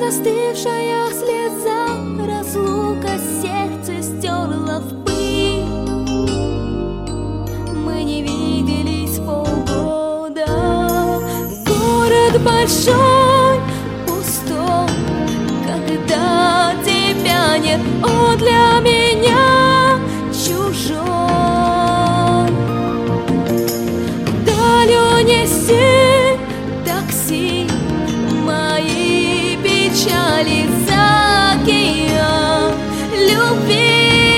застывшая слеза, разлука сердце стерла в пыль. Мы не виделись полгода. Город большой, пустой, когда тебя нет, он для меня чужой. Далью неси такси, мои печали за океан любви.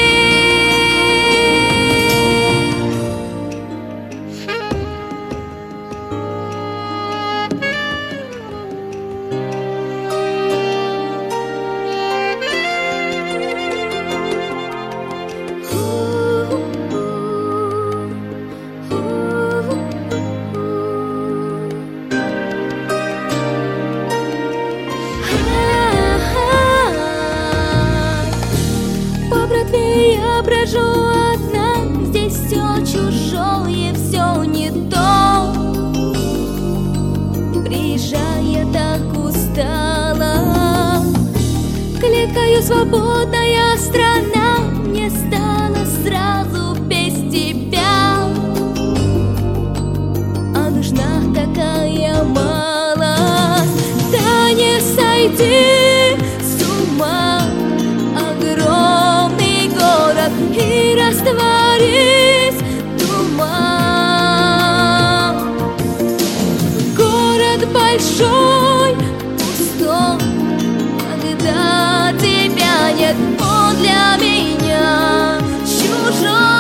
Я брожу одна, здесь все чужое, все не то. Приезжая, так устала. Кликаю, свободная страна, мне стало сразу без тебя. А нужна такая малость, да не сойти с ума. Огромный город и растворись туман. Город большой, пустой, когда тебя нет, он для меня чужой.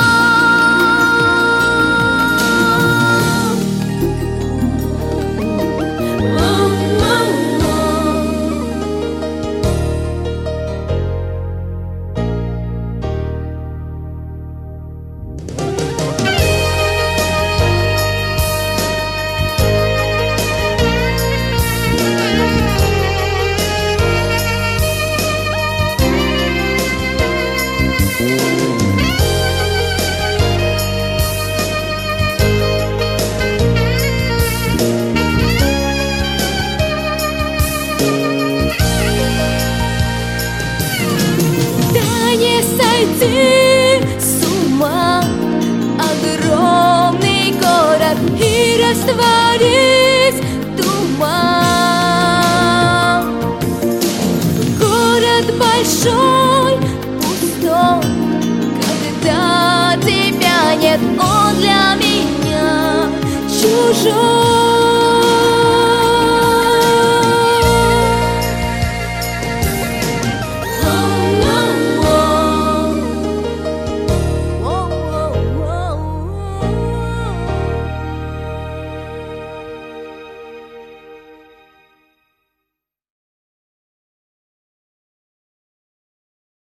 Да не сойти